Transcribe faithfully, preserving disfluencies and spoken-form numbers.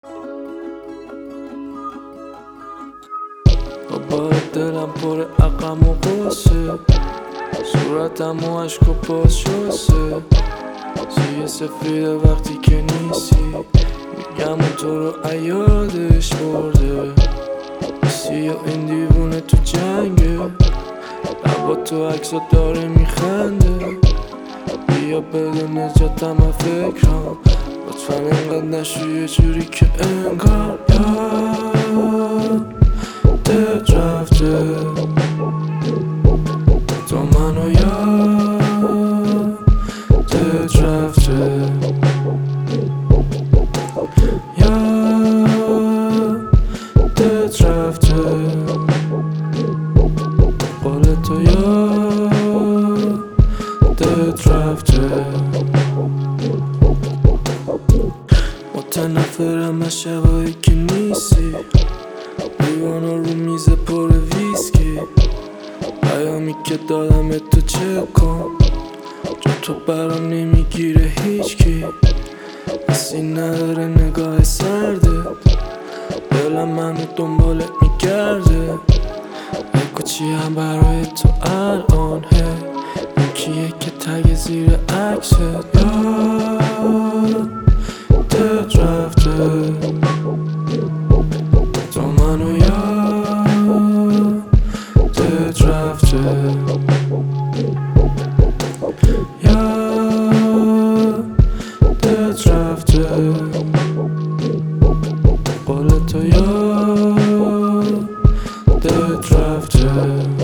بابا دلم پر عقم و قصه، صورتم و عشق و پاس شسته، سیه سفیده وقتی که نیستی، میگم اون تو رو عیادش برده. سیاه این دیوونه تو جنگه، لبا تو عکسا داره میخنده. بیا بده نجاتم از فکرام، لطفا اینقدر نشو یه جوری که انگار یادت رفته. تو منو یادت رفته، یادت رفته، قول تو یادت رفته. متنفرم از شبایی که نیستی، لیوانا رو میز پر ویسکی. پیامی که دادم تو چک کن، جو تو برام نمیگیره هیچکی. حسی نداره نگاه سرده، دلم منو دنبالت میگرده. بگو چی هم برای تو الان، هی این کیه که تگ زیر عکست یادت رفته. تو منو یادت رفته، یادت رفته، قول تو یادت رفته.